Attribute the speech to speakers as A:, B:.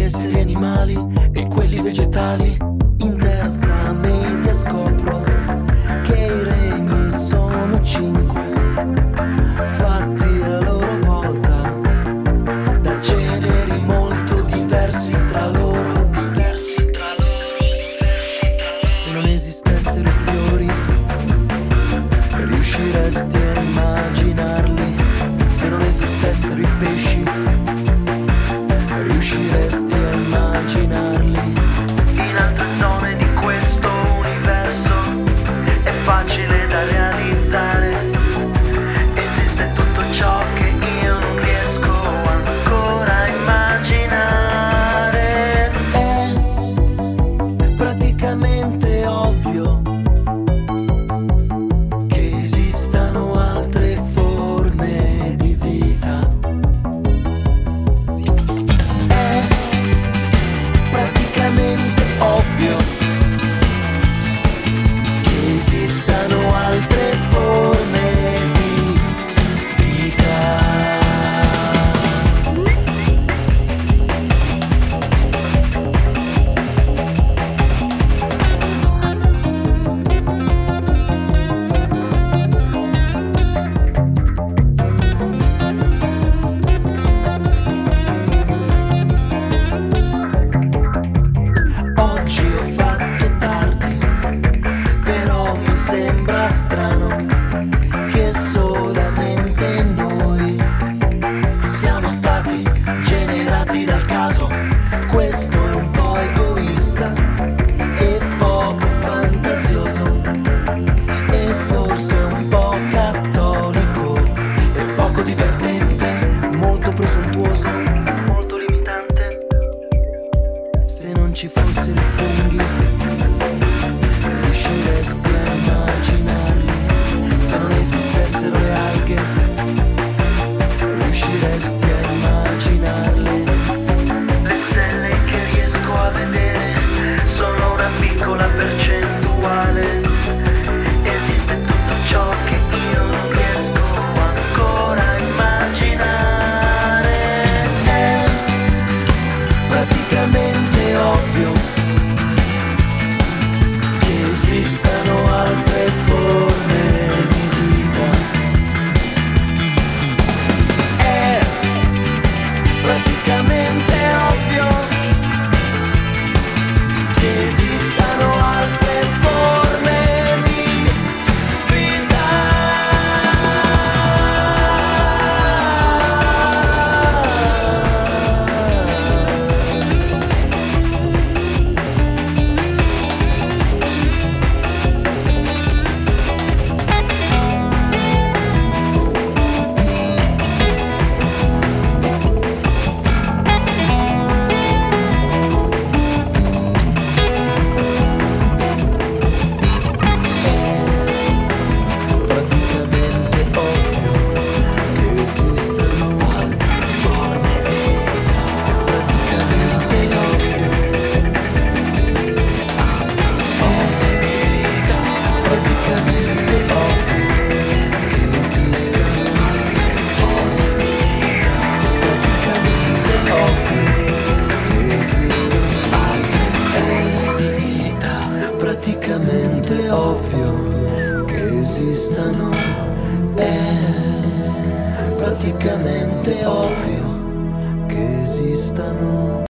A: esseri animali e quelli vegetali. In terza media scopro che i regni sono 5, fatti a loro volta da generi molto diversi tra loro. Se non esistessero i fiori, riusciresti a immaginarli? Se non esistessero i pesci, riusciresti a immaginarli? In altre zone di questo universo è facile da realizzare. Esiste tutto ciò che io non riesco ancora a immaginare. È praticamente ovvio che esistano altre forme di vita. È praticamente ovvio che esistano altre forme di vita. Oggi ho fatto tardi, però mi sembra strano che solamente noi siamo stati generati dal caso. Questo è un po' egoista e poco fantasioso, e forse un po' cattolico e poco divertente, molto presuntuoso, molto limitante. Se non ci fossero i funghi, riusciresti a immaginarli? Se non esistessero le alghe, riusciresti a immaginarle? Le stelle che riesco a vedere sono una piccola percentuale. Esiste tutto ciò che io non riesco ancora a immaginare. È praticamente ovvio che esistano altre forme di vita. È praticamente ovvio che esistano altre forme di vita. Praticamente ovvio che esistano altre forme di vita. Praticamente ovvio altre forme di vita. Praticamente ovvio che esistano altre forme di vita. Praticamente ovvio che esistano altre forme di vita. Praticamente ovvio che esistano. È praticamente ovvio che esistano.